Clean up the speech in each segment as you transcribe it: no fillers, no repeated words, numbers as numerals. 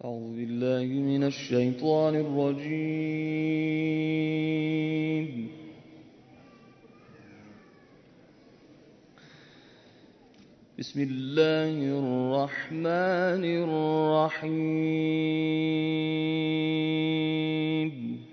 أعوذ بالله من الشيطان الرجيم. بسم الله الرحمن الرحيم.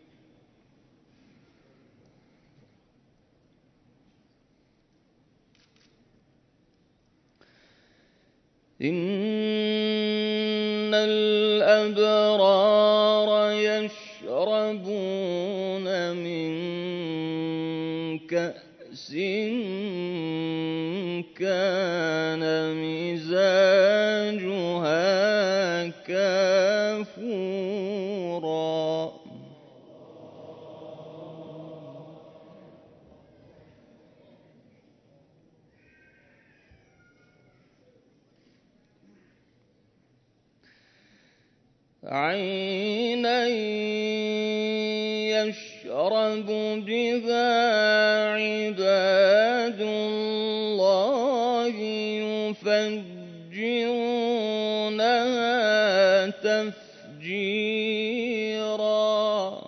إن الأبرار يشربون من كأس كان مزاجها كافورا. عينا يشرب بها عباد الله يفجرونها تفجيرا.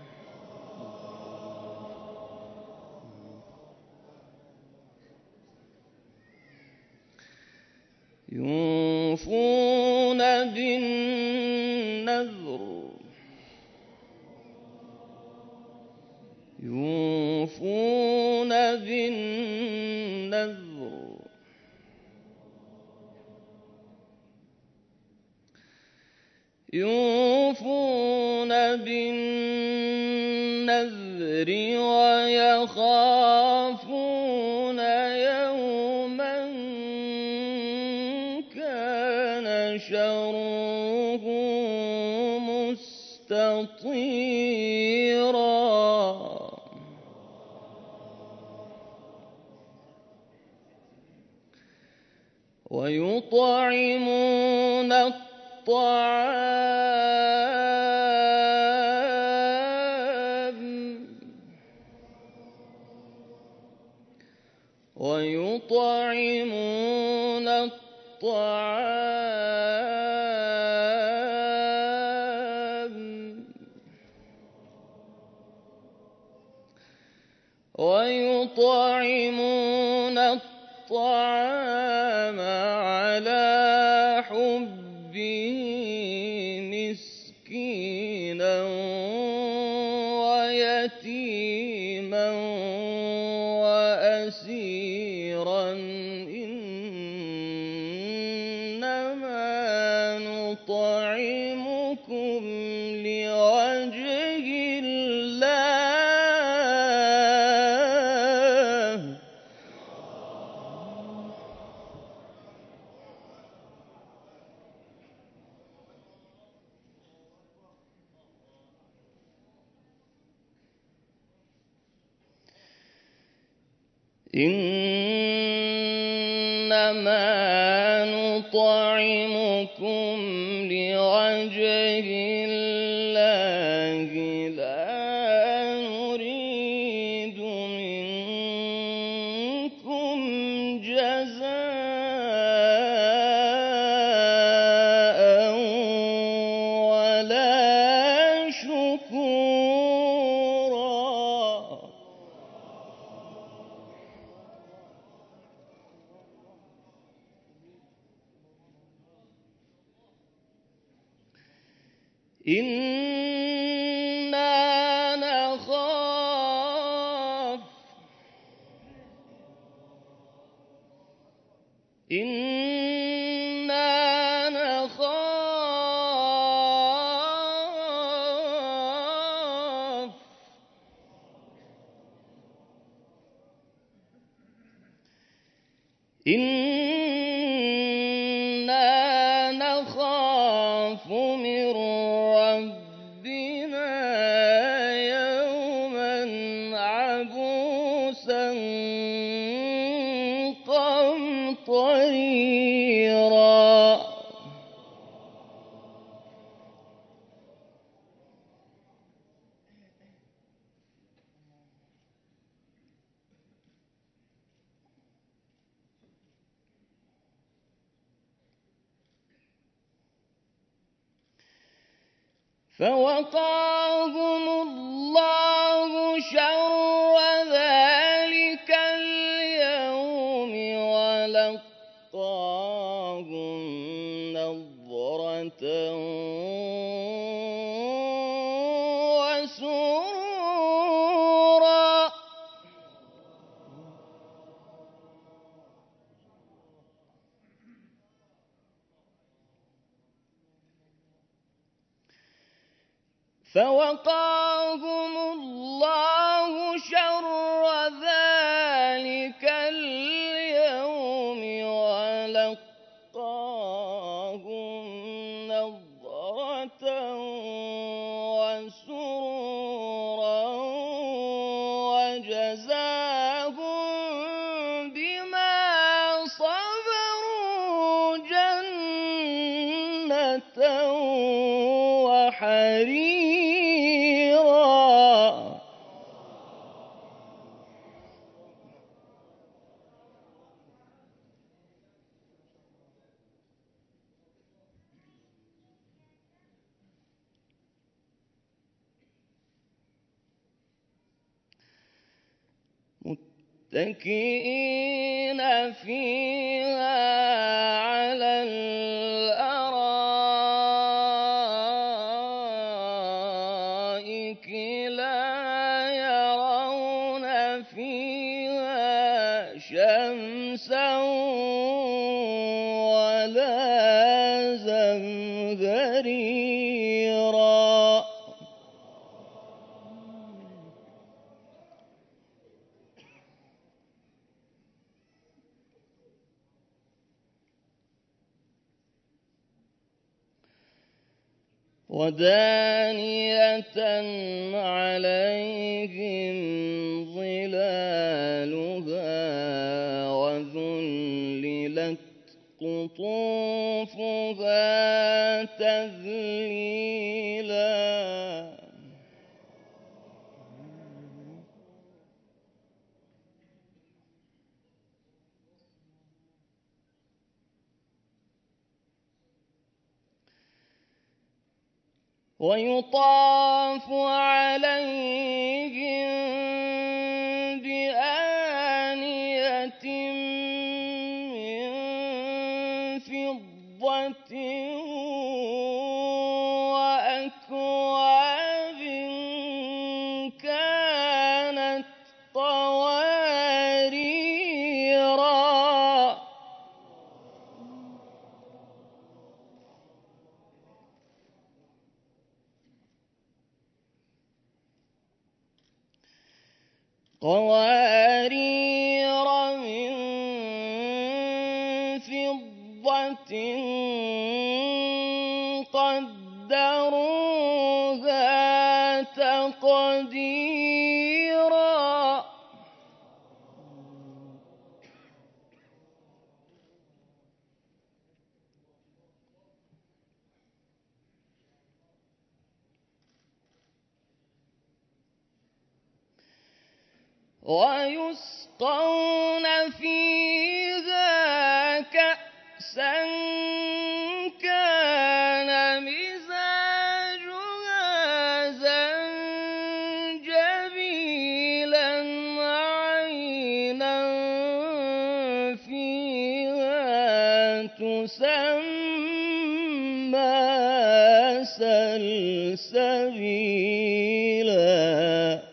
يوفون بالنذر ويخافون يوما كان شره مستطيرا. ويطعمون الطعام على حبه مسكينا ويتيما وأسيرا. إنما نطعمكم لوجه الله لا نريد منكم جزاء ولا شكورا. إنا نخاف من ربنا يوما عبوسا قمطريرا. فوقاهم الله شر ذلك اليوم ولقاهم نضرة وسرورا. فوقاهم الله شر ذلك اليوم ولقاهم نضرة وسرورا وجزاهم بما صبروا جنة وحريرا. متكئين فيها على الأرائك لا يرون فيها شمسا ولا زمهريرا. ودانية عليهم ظلالها وذللت قطوفها تذليلا. ويطاف عليهم بآنية من فضة وأكواب كانت قواريرا. قوارير من فضة قدروها تقديرا. ويسقون فيها كأسا كان مزاجها زنجبيلا عينا فيها تسمى سلسبيلا.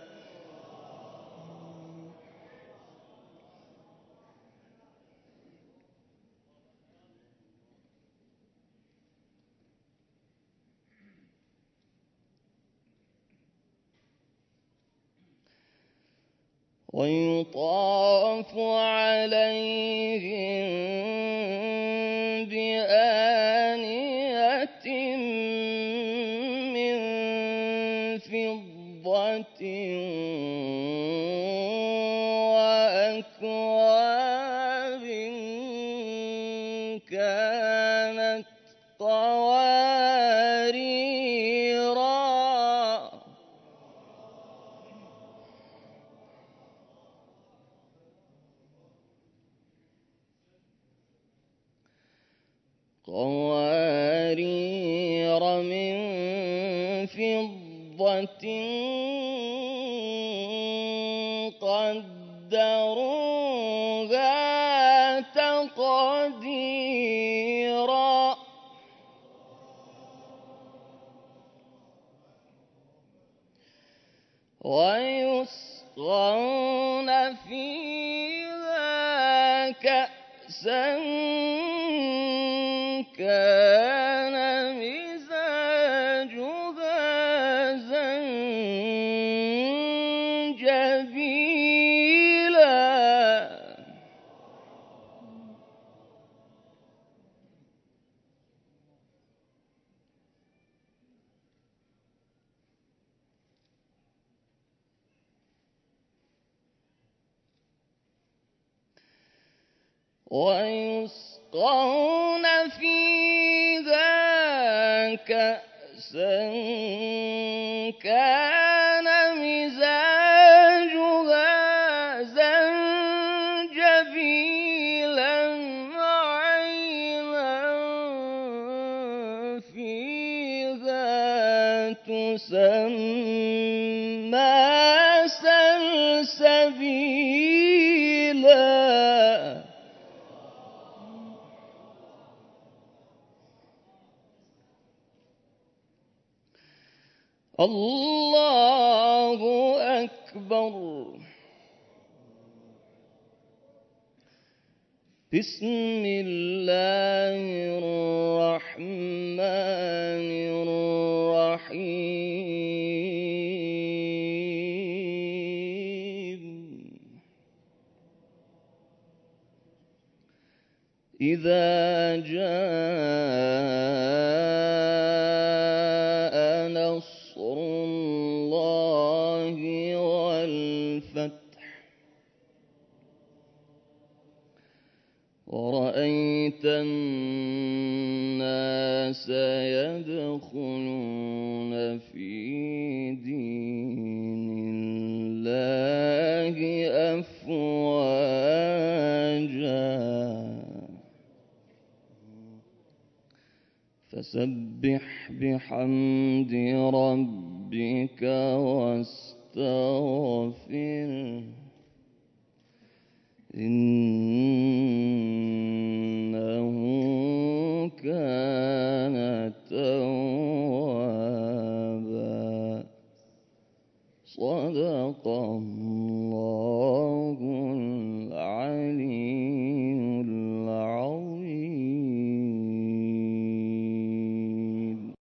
ويطاف عليهم بآنية من فضة وأكواب كانت قواريرا. قوارير من فِضَّةٍ قَدَّرُوهَا تَقْدِيرًا وَيُسْقَوْنَ فِيهَا كَأْسًا كَانَ مِزَاجُهَا زَنجَبِيلًا وَيُسْقَوْنَ فِيهَا كَأْسًا كَانَ مِزَاجُهَا زَنجَبِيلًا عَيْنًا فِيهَا تُسَمَّىٰ سَلْسَبِيلًا الله أكبر. بسم الله الرحمن الرحيم. إذا جاء نصر الله والفتح ورأيت الناس يدخلون في دين الله أفواجا فسبح بحمد ربك واستغفره إنه كان توابا. صدق الله.